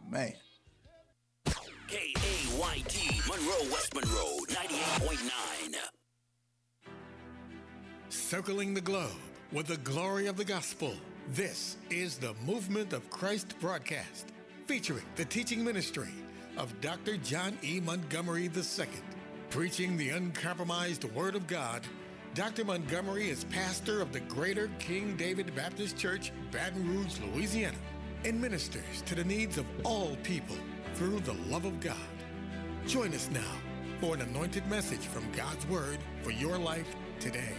Man. KAYT, Monroe, West Monroe, 98.9. Circling the globe with the glory of the gospel. This is the Movement of Christ broadcast, featuring the teaching ministry of Dr. John E. Montgomery II. Preaching the uncompromised Word of God, Dr. Montgomery is pastor of the Greater King David Baptist Church, Baton Rouge, Louisiana, and ministers to the needs of all people through the love of God. Join us now for an anointed message from God's Word for your life today.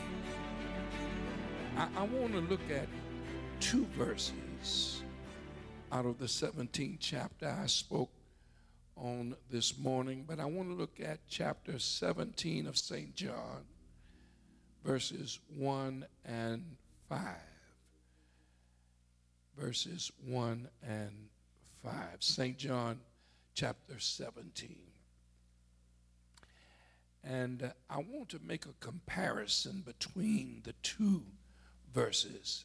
I want to look at two verses out of the 17th chapter I spoke on this morning, but I want to look at chapter 17 of St. John, verses 1 and 5. Verses 1 and 5. St. John chapter 17. And I want to make a comparison between the two verses.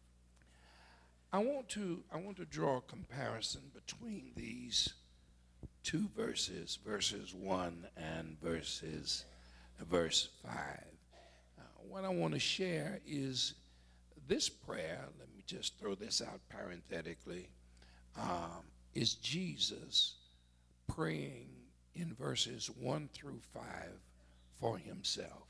I want to draw a comparison between these two verses, verses 1 and verse 5. What I want to share is this prayer. Let me just throw this out parenthetically. Is Jesus praying in verses 1 through 5 for himself.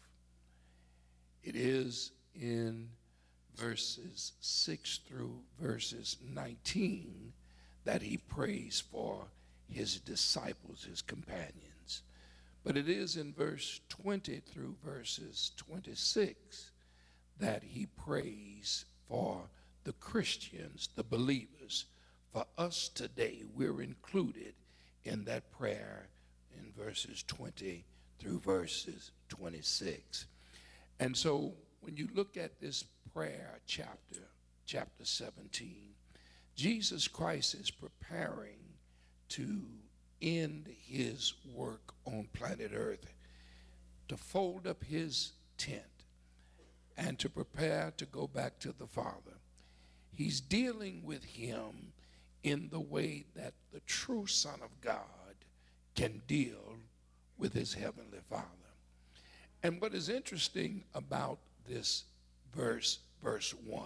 It is in verses 6 through verses 19 that he prays for his disciples, his companions. But it is in verse 20 through verses 26 that he prays for the Christians, the believers. For us today, we're included in that prayer in verses 20 through verses 26. And so when you look at this prayer chapter 17, Jesus Christ is preparing to end his work on planet Earth, to fold up his tent, and to prepare to go back to the Father. He's dealing with him in the way that the true Son of God can deal with his heavenly Father. And what is interesting about this verse 1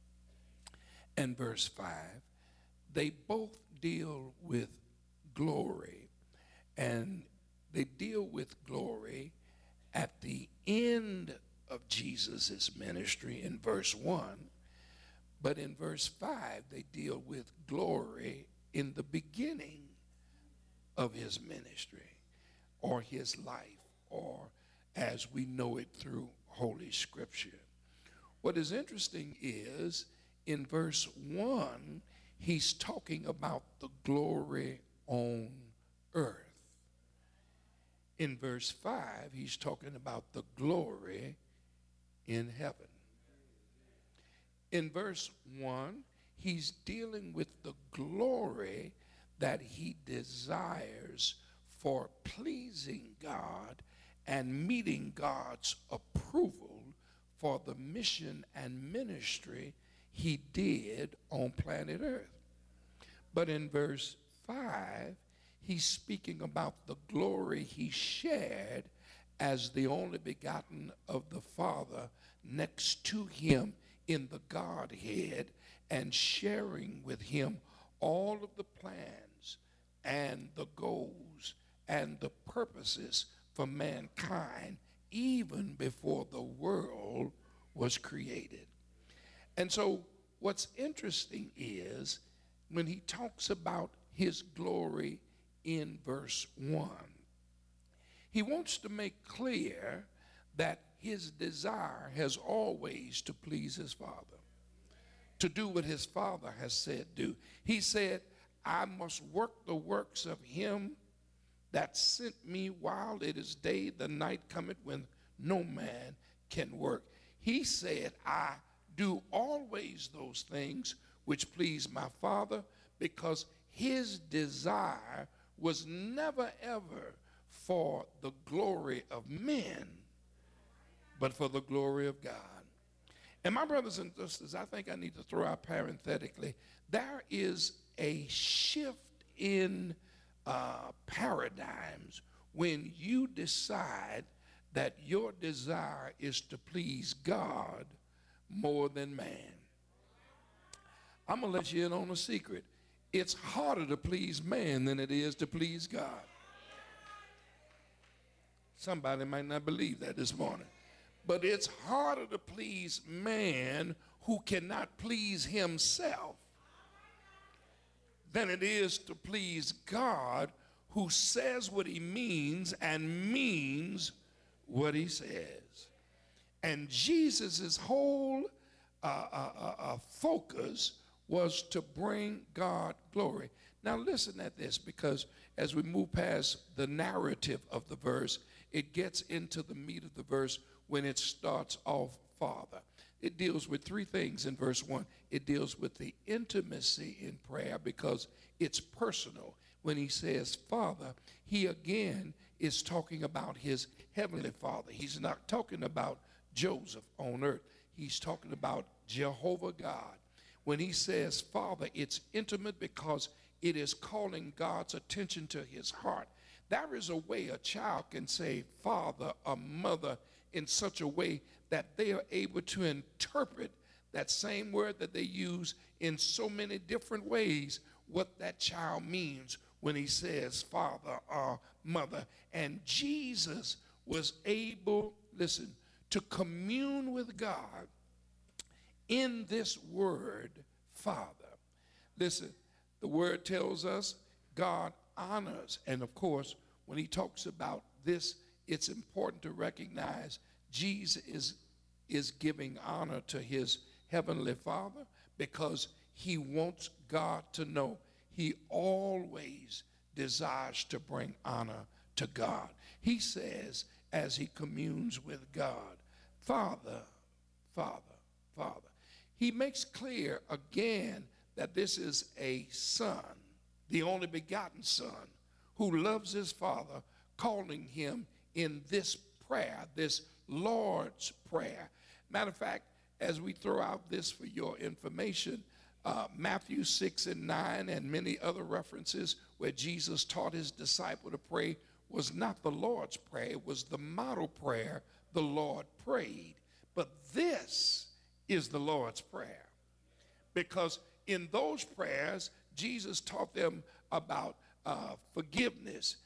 and verse 5, they both deal with glory, and they deal with glory at the end of Jesus' ministry in verse 1, but in verse 5 they deal with glory in the beginning of his ministry or his life, or as we know it through Holy Scripture. What is interesting is in verse 1 he's talking about the glory on earth. In verse 5, he's talking about the glory in heaven. In verse 1, he's dealing with the glory that he desires for pleasing God and meeting God's approval for the mission and ministry he did on planet Earth. But in verse 5, he's speaking about the glory he shared as the only begotten of the Father next to him in the Godhead, and sharing with him all of the plans and the goals and the purposes for mankind even before the world was created. And so what's interesting is when he talks about his glory in verse 1, he wants to make clear that his desire has always to please his Father, to do what his Father has said do. He said, I must work the works of him that sent me while it is day. The night cometh when no man can work. He said, I do always those things which please my Father, because his desire was never ever for the glory of men, but for the glory of God. And my brothers and sisters, I think I need to throw out parenthetically, there is a shift in paradigms when you decide that your desire is to please God more than man. I'm going to let you in on a secret. It's harder to please man than it is to please God. Somebody might not believe that this morning. But it's harder to please man who cannot please himself than it is to please God who says what he means and means what he says. And Jesus' whole focus was to bring God glory. Now listen at this, because as we move past the narrative of the verse, it gets into the meat of the verse when it starts off Father. It deals with three things in verse 1. It deals with the intimacy in prayer because it's personal. When he says Father, he again is talking about his heavenly Father. He's not talking about Joseph on earth. He's talking about Jehovah God. When he says Father, it's intimate because it is calling God's attention to his heart. There is a way a child can say father or mother in such a way that they are able to interpret that same word that they use in so many different ways, what that child means when he says father or mother. And Jesus was able, listen, to commune with God in this word, Father. Listen, the word tells us God honors, and of course, when he talks about this, it's important to recognize Jesus is giving honor to his heavenly Father because he wants God to know he always desires to bring honor to God. He says, as he communes with God, Father, Father, Father. He makes clear again that this is a son, the only begotten son, who loves his Father, calling him in this prayer, this Lord's Prayer. Matter of fact, as we throw out this for your information, Matthew 6 and 9 and many other references where Jesus taught his disciple to pray was not the Lord's Prayer. It was the model prayer the Lord prayed. But this is the Lord's Prayer, because in those prayers, Jesus taught them about forgiveness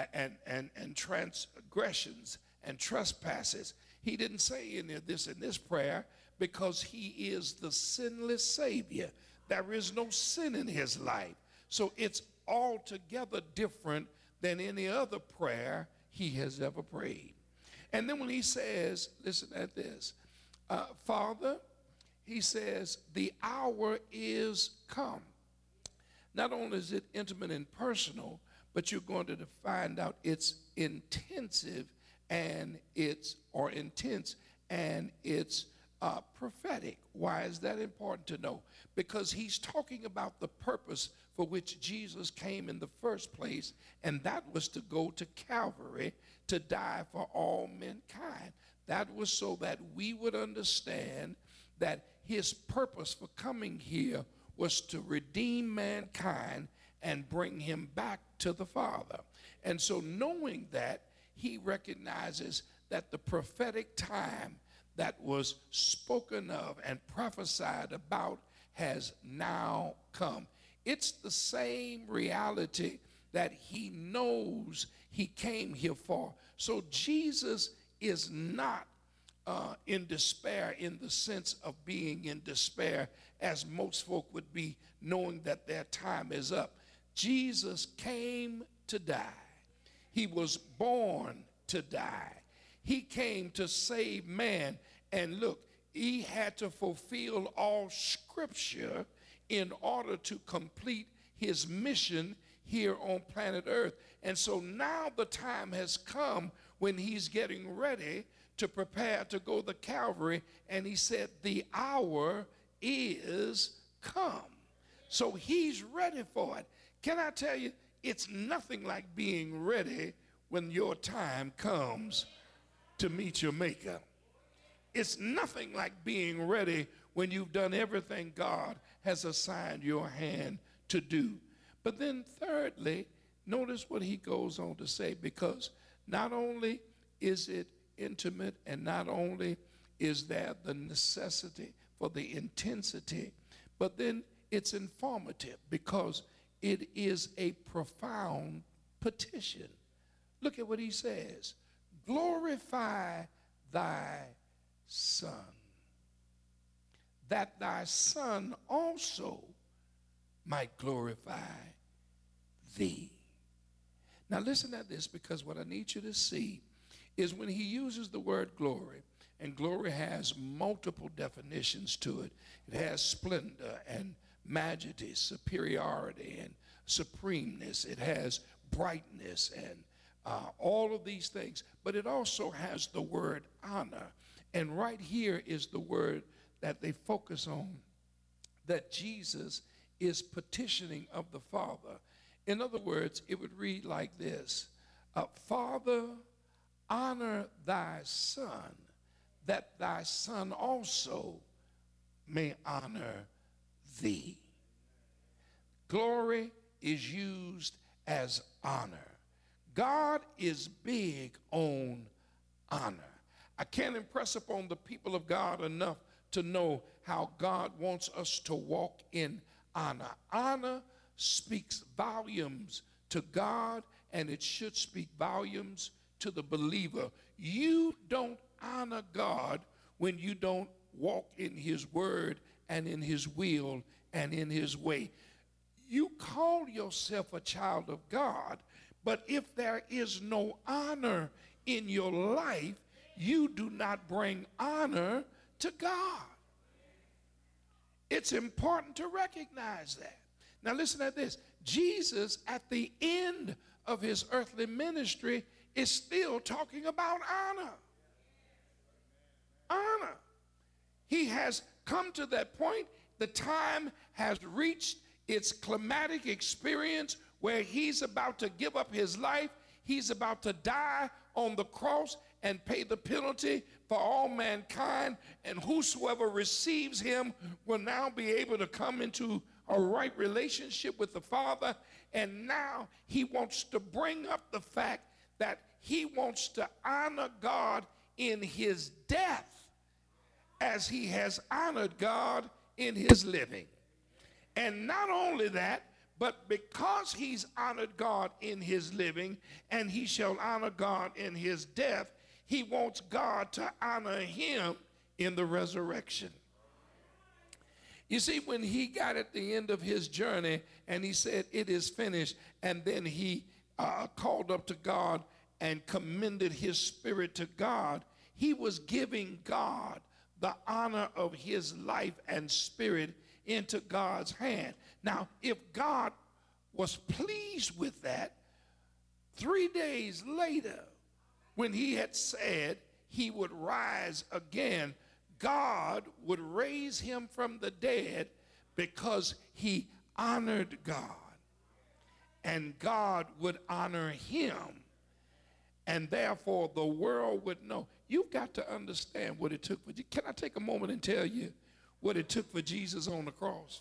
and transgressions and trespasses. He didn't say any of this in this prayer because he is the sinless Savior. There is no sin in his life. So it's altogether different than any other prayer he has ever prayed. And then when he says, listen at this, Father, he says, the hour is come. Not only is it intimate and personal, but you're going to find out it's intensive and it's intense and it's prophetic. Why is that important to know? Because he's talking about the purpose for which Jesus came in the first place, and that was to go to Calvary to die for all mankind. That was so that we would understand that his purpose for coming here was to redeem mankind and bring him back to the Father. And so knowing that, he recognizes that the prophetic time that was spoken of and prophesied about has now come. It's the same reality that he knows he came here for. So Jesus is not in despair in the sense of being in despair as most folk would be, knowing that their time is up. Jesus came to die. He was born to die. He came to save man. And look, he had to fulfill all scripture in order to complete his mission here on planet Earth. And so now the time has come when he's getting ready to prepare to go to Calvary. And he said, the hour is come. So he's ready for it. Can I tell you, it's nothing like being ready when your time comes to meet your maker. It's nothing like being ready when you've done everything God has assigned your hand to do. But then thirdly, notice what he goes on to say, because not only is it intimate and not only is there the necessity for the intensity, but then it's informative because it is a profound petition. Look at what he says. Glorify thy Son, that thy Son also might glorify thee. Now listen at this, because what I need you to see is when he uses the word glory, and glory has multiple definitions to it. It has splendor and majesty, superiority and supremeness. It has brightness and all of these things. But it also has the word honor. And right here is the word that they focus on, that Jesus is petitioning of the Father. In other words, it would read like this: Father, honor thy Son, that thy Son also may honor thee. Glory is used as honor. God is big on honor. I can't impress upon the people of God enough to know how God wants us to walk in honor. Honor speaks volumes to God, and it should speak volumes to the believer. You don't honor God when you don't walk in his word and in his will and in his way. You call yourself a child of God, but if there is no honor in your life, you do not bring honor to God. It's important to recognize that. Now listen at this. Jesus, at the end of his earthly ministry, is still talking about honor. Honor. He has come to that point. The time has reached its climatic experience where he's about to give up his life. He's about to die on the cross and pay the penalty for all mankind. And whosoever receives him will now be able to come into a right relationship with the Father. And now he wants to bring up the fact that he wants to honor God in his death as he has honored God in his living. And not only that, but because he's honored God in his living and he shall honor God in his death, he wants God to honor him in the resurrection. You see, when he got at the end of his journey and he said, "It is finished," and then he called up to God and commended his spirit to God, he was giving God the honor of his life and spirit into God's hand. Now, if God was pleased with that, 3 days later, when he had said he would rise again, God would raise him from the dead because he honored God. And God would honor him. And therefore, the world would know. You've got to understand what it took for you. Can I take a moment and tell you what it took for Jesus on the cross?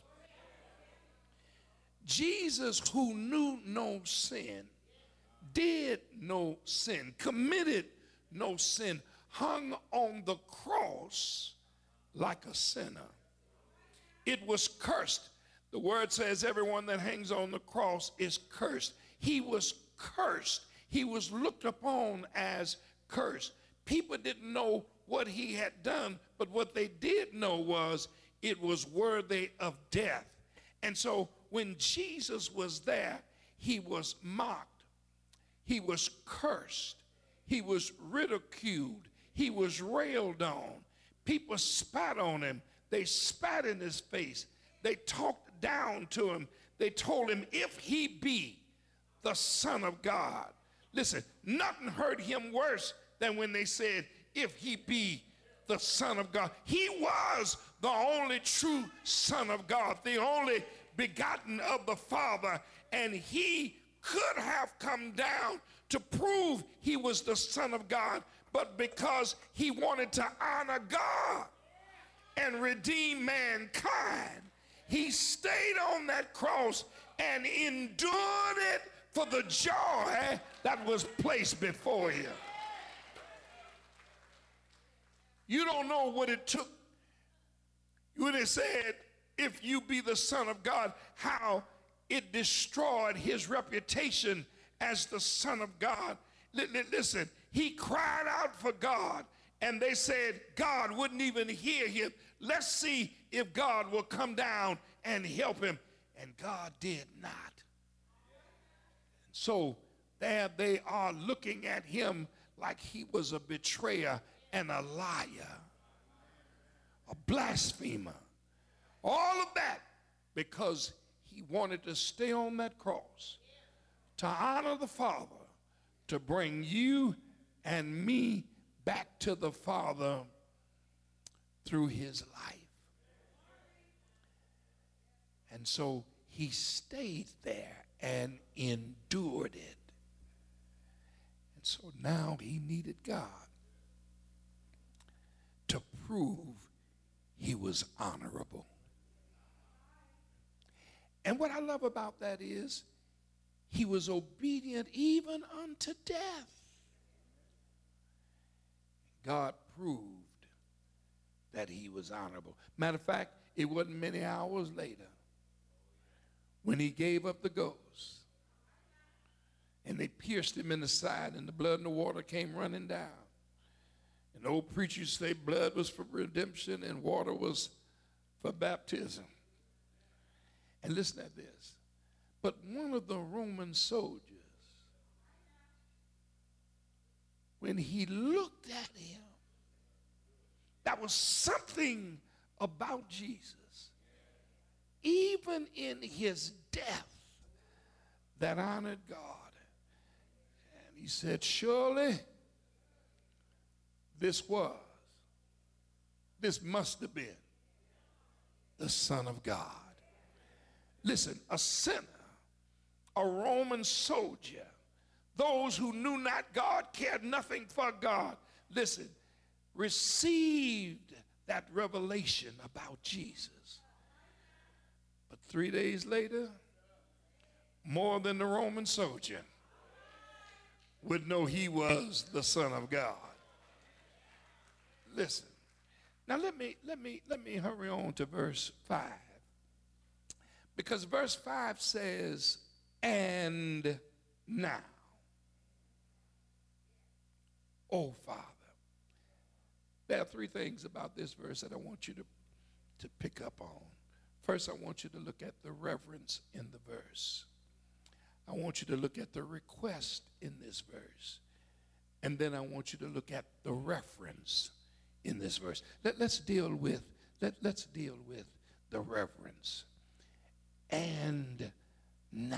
Jesus, who knew no sin, did no sin, committed no sin, hung on the cross like a sinner. It was cursed. The word says everyone that hangs on the cross is cursed. He was cursed. He was looked upon as cursed. People didn't know what he had done, but what they did know was it was worthy of death. And so when Jesus was there, he was mocked. He was cursed. He was ridiculed. He was railed on. People spat on him. They spat in his face. They talked down to him. They told him, if he be the Son of God. Listen, nothing hurt him worse than when they said, if he be the Son of God. He was the only true Son of God, the only begotten of the Father, and he could have come down to prove he was the Son of God, but because he wanted to honor God and redeem mankind, he stayed on that cross and endured it for the joy that was placed before him. You don't know what it took when it said, if you be the Son of God, how it destroyed his reputation as the Son of God. Listen, he cried out for God, and they said God wouldn't even hear him. Let's see if God will come down and help him. And God did not. So there they are looking at him like he was a betrayer and a liar, a blasphemer. All of that because he wanted to stay on that cross to honor the Father, to bring you and me back to the Father through his life. And so he stayed there and endured it. And so now he needed God to prove he was honorable. And what I love about that is he was obedient even unto death. God proved that he was honorable. Matter of fact, it wasn't many hours later when he gave up the ghost and they pierced him in the side and the blood and the water came running down. And old preachers say blood was for redemption and water was for baptism. And listen at this. But one of the Roman soldiers, when he looked at him, that was something about Jesus, even in his death, that honored God. And he said, surely this must have been the Son of God. Listen, a sinner, a Roman soldier, those who knew not God, cared nothing for God, listen, received that revelation about Jesus. But 3 days later, more than the Roman soldier would know he was the Son of God. Listen, now let me hurry on to verse 5. Because verse 5 says, and now, oh Father. There are three things about this verse that I want you to pick up on. First, I want you to look at the reverence in the verse. I want you to look at the request in this verse. And then I want you to look at the reference in this verse. Let's deal with the reverence. And now,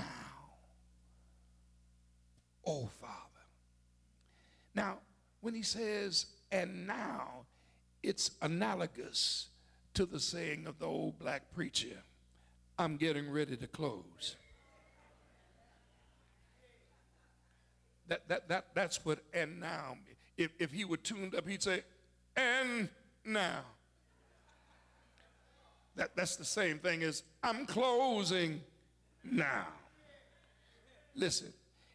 oh Father. Now, when he says, and now, it's analogous to the saying of the old black preacher, I'm getting ready to close. That's what and now. If he were tuned up, he'd say, and now. That's the same thing as I'm closing now. Listen,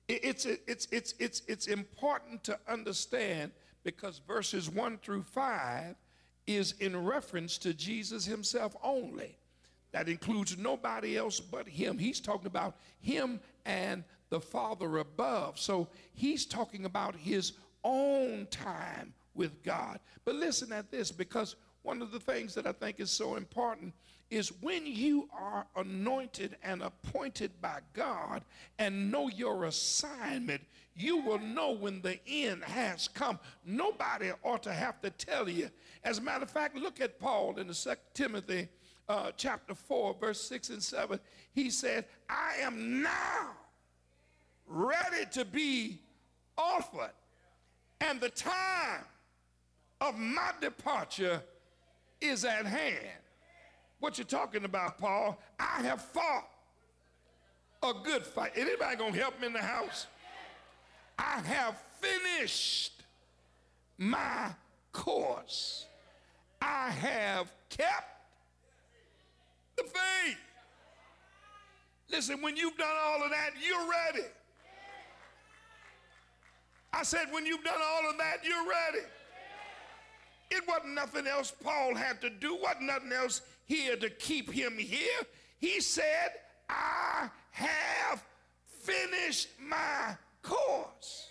it's important to understand because verses 1 through 5 is in reference to Jesus himself only. That includes nobody else but him. He's talking about him and the Father above. So he's talking about his own time with God. But listen at this, because one of the things that I think is so important is when you are anointed and appointed by God and know your assignment, you will know when the end has come. Nobody ought to have to tell you. As a matter of fact, look at Paul in the 2 Timothy chapter 4, verse 6 and 7. He said, I am now ready to be offered, and the time of my departure is at hand. What you talking about, Paul? I have fought a good fight. Anybody gonna help me in the house? I have finished my course. I have kept the faith. Listen, when you've done all of that, you're ready. I said, when you've done all of that, you're ready. It wasn't nothing else Paul had to do, wasn't nothing else here to keep him here. He said, I have finished my course.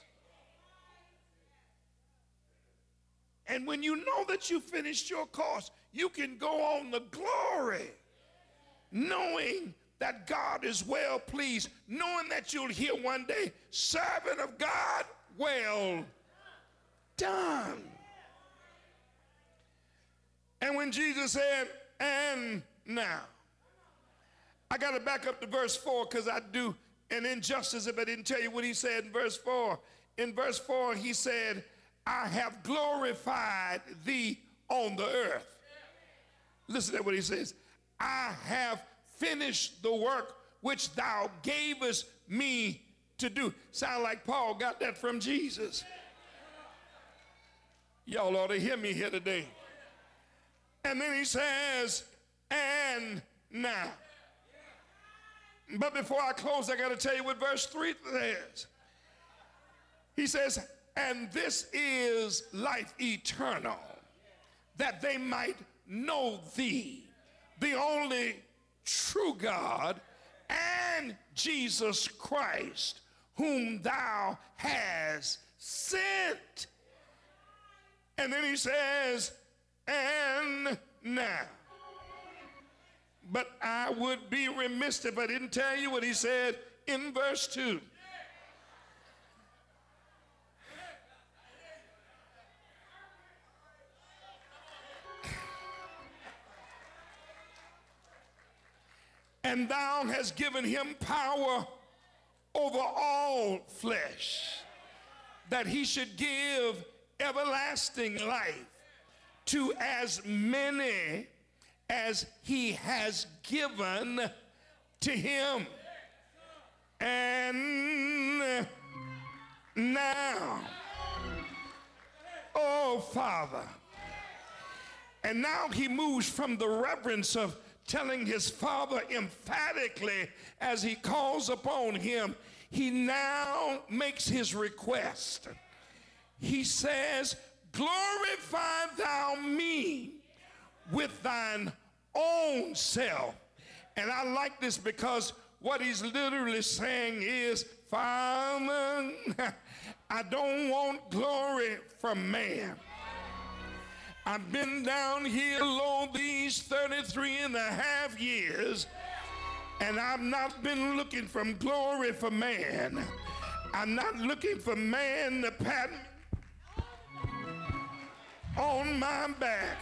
And when you know that you finished your course, you can go on the glory, knowing that God is well pleased, knowing that you'll hear one day, servant of God, well done. And when Jesus said, and now, I got to back up to verse 4 because I do an injustice if I didn't tell you what he said in verse 4. In verse 4, he said, I have glorified thee on the earth. Listen to what he says. I have finished the work which thou gavest me to do. Sound like Paul got that from Jesus. Y'all ought to hear me here today. And then he says, and now. But before I close, I got to tell you what verse 3 says. He says, and this is life eternal, that they might know thee, the only true God, and Jesus Christ, whom thou hast sent. And then he says, and now. But I would be remiss if I didn't tell you what he said in verse 2. And thou hast given him power over all flesh, that he should give everlasting life to as many as he has given to him. And now, oh Father, and now he moves from the reverence of telling his father emphatically as he calls upon him, he now makes his request. He says, glorify thou me with thine own self. And I like this because what he's literally saying is, Father, I don't want glory from man. I've been down here low these 33 and a half years, and I've not been looking for glory for man. I'm not looking for man to pat me on my back.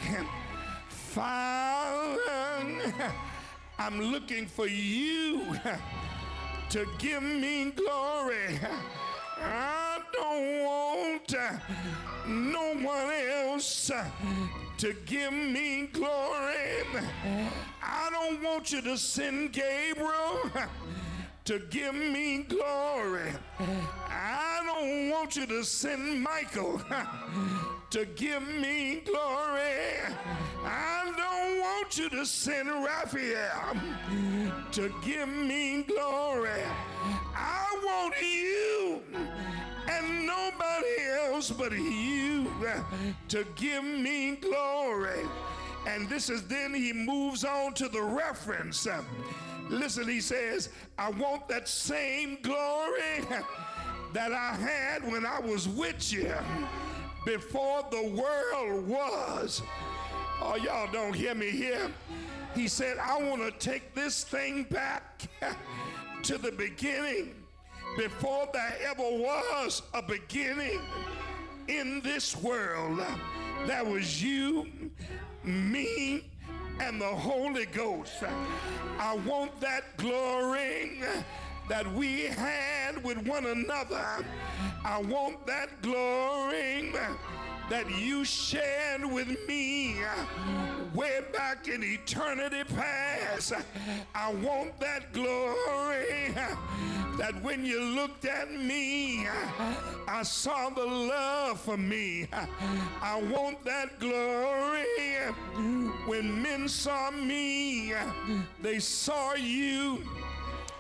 Father, I'm looking for you to give me glory. I don't want no one else to give me glory. I don't want you to send Gabriel to give me glory. I don't want you to send Michael to give me glory. I don't want you to send Raphael to give me glory. I want you and nobody else but you to give me glory. And this is then he moves on to the reference. Listen, he says, I want that same glory that I had when I was with you before the world was. Oh, y'all don't hear me here. He said, I want to take this thing back to the beginning, before there ever was a beginning in this world. That was you, me, and the Holy Ghost. I want that glory that we had with one another. I want that glory that you shared with me way back in eternity past. I want that glory that when you looked at me, I saw the love for me. I want that glory when men saw me, they saw you.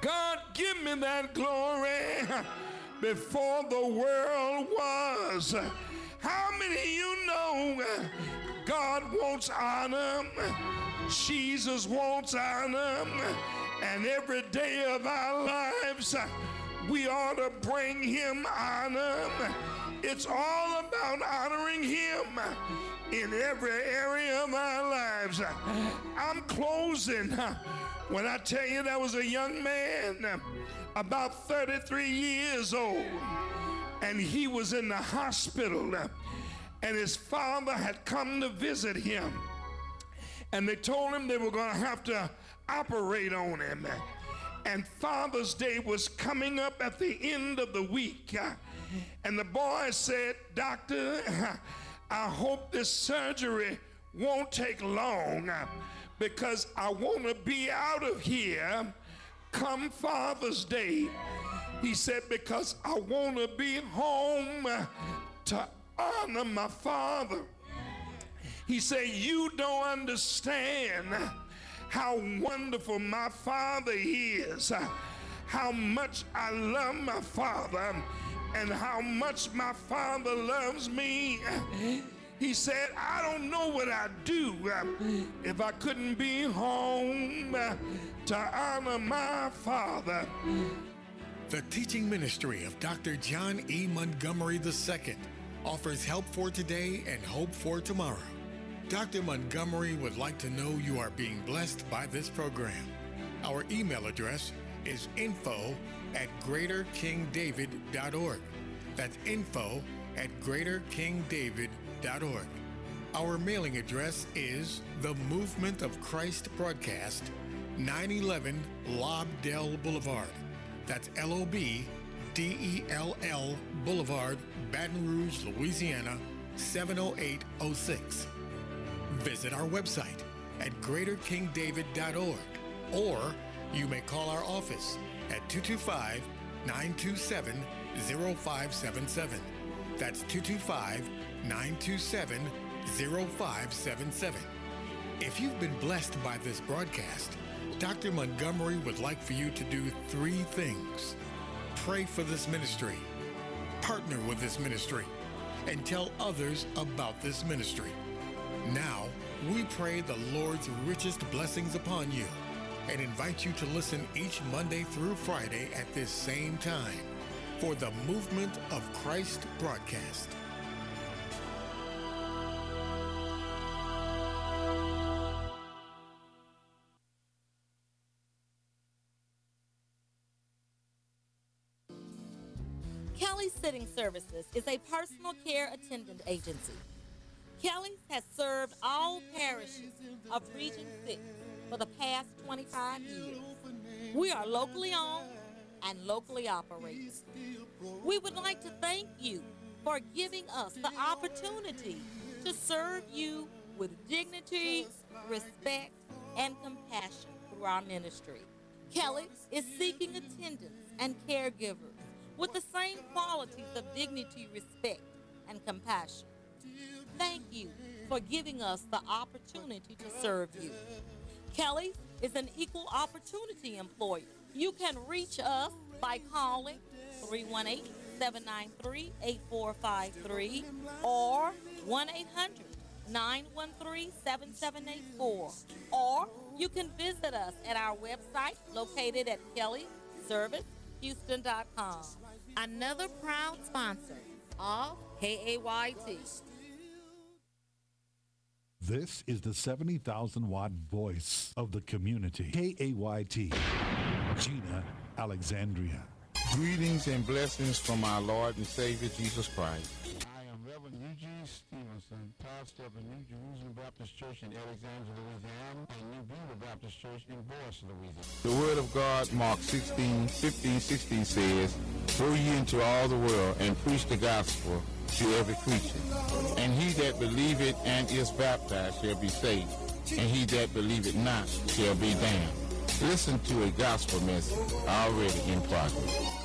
God, give me that glory before the world was. How many of you know God wants honor? Jesus wants honor. And every day of our lives, we ought to bring him honor. It's all about honoring him in every area of our lives. I'm closing when I tell you there was a young man about 33 years old, and he was in the hospital, and his father had come to visit him, and they told him they were going to have to operate on him. And Father's Day was coming up at the end of the week, and the boy said, "Doctor, I hope this surgery won't take long because I want to be out of here come Father's Day." He said, "Because I want to be home to honor my father." He said, "You don't understand how wonderful my father is, how much I love my father, and how much my father loves me." He said, "I don't know what I'd do if I couldn't be home to honor my father." The teaching ministry of Dr. John E. Montgomery II offers help for today and hope for tomorrow. Dr. Montgomery would like to know you are being blessed by this program. Our email address is info@greaterkingdavid.org. That's info@greaterkingdavid.org. Our mailing address is The Movement of Christ Broadcast, 911 Lobdell Boulevard. That's LOBDELL Boulevard, Baton Rouge, Louisiana, 70806. Visit our website at greaterkingdavid.org, or you may call our office at 225-927-0577. That's 225-927-0577. If you've been blessed by this broadcast, Dr. Montgomery would like for you to do 3 things. Pray for this ministry, partner with this ministry, and tell others about this ministry. Now, we pray the Lord's richest blessings upon you and invite you to listen each Monday through Friday at this same time for the Movement of Christ broadcast. Kelly Sitting Services is a personal care attendant agency. Kelly's has served all parishes of Region 6 for the past 25 years. We are locally owned and locally operated. We would like to thank you for giving us the opportunity to serve you with dignity, respect, and compassion through our ministry. Kelly is seeking attendants and caregivers with the same qualities of dignity, respect, and compassion. Thank you for giving us the opportunity to serve you. Kelly is an equal opportunity employer. You can reach us by calling 318-793-8453 or 1-800-913-7784. Or you can visit us at our website located at kellyservicehouston.com. Another proud sponsor of KAYT. This is the 70,000-watt voice of the community. KAYT, Gina, Alexandria. Greetings and blessings from our Lord and Savior, Jesus Christ. I am Reverend Eugene Stevenson, pastor of the New Jerusalem Baptist Church in Alexandria, Louisiana, and New Beulah Baptist Church in Boyce, Louisiana. The word of God, Mark 16:15-16 says, "Go ye into all the world and preach the gospel to every creature. And he that believeth and is baptized shall be saved, and he that believeth not shall be damned." Listen to a gospel message already in progress.